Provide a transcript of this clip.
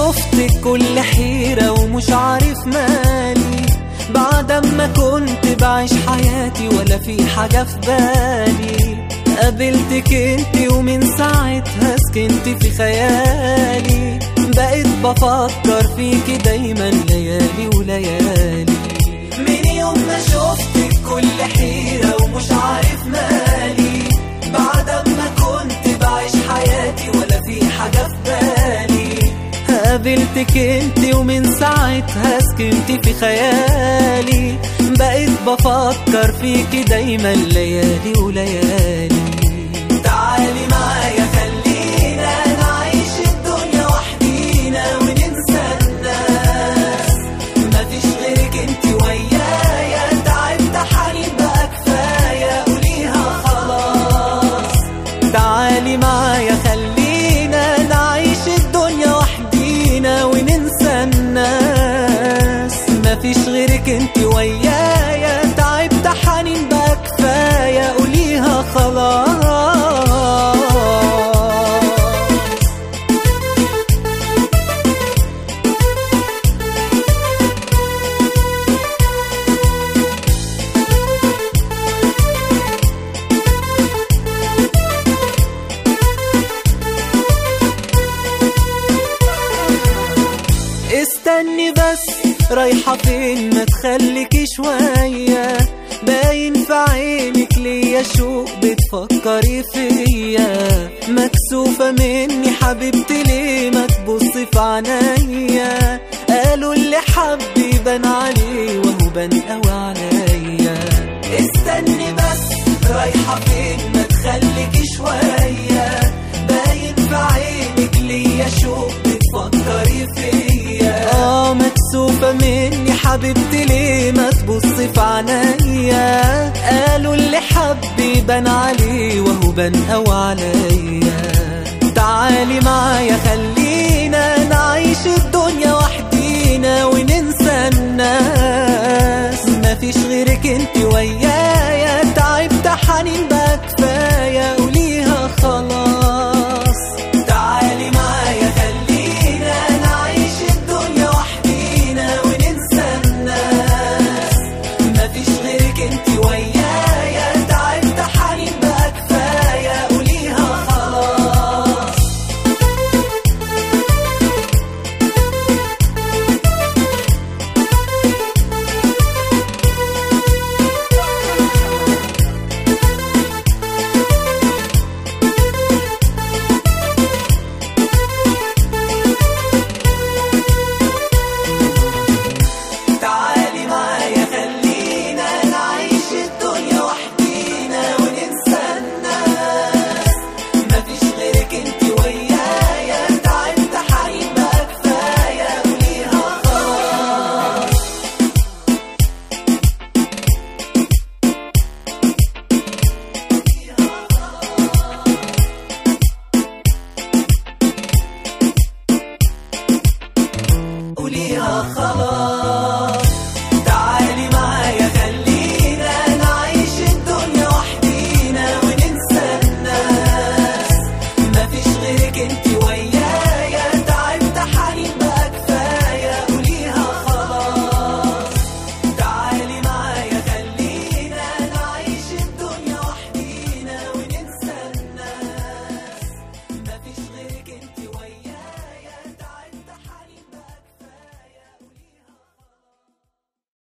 شفتك كل حيرة ومش عارف مالي، بعد ما كنت بعيش حياتي ولا في حاجة في بالي. قابلتك انت ومن ساعتها سكنت في خيالي، بقيت بفكر فيكي دايما ليالي وليالي. من يوم ما شفتك كل حيرة ومش عارف مالي، بعد ما كنت بعيش حياتي ولا في حاجة في بالي. قابلتك انت ومن ساعتها سكنت في خيالي، بقيت بفكر فيكي دايما ليالي وليالي. تعالي معايا خلينا نعيش الدنيا وحدينا وننسى الناس، مفيش غيرك انت ويايا، تعبت حنين بقى كفاية قوليها خلاص. تعالي معايا خلينا نعيش الدنيا وحدينا وننسى الناس، مفيش غيرك انت ويايا، تعبت حنين بقى كفاية قوليها خلاص. استني بس رايحة فين ما تخليكي شوية، باين في عينك ليا شوق بتفكري فيا. مكسوفة مني حبيبتي ليه ما تبصي في عينيا، قالوا اللي حب يبان عليه وهو بان قوي عليا. استني بس رايحة فين ما تخليكي شوية، باين في عينك ليا شوق بتفكري فيا. مكسوفة مني حبيبتي ليه ما تبصي في عينيا، قالوا اللي حب يبان عليه وهو بان قوي عليا. تعالي معايا خلينا نعيش الدنيا وحدينا وننسى الناس، مفيش غيرك انت ويايا،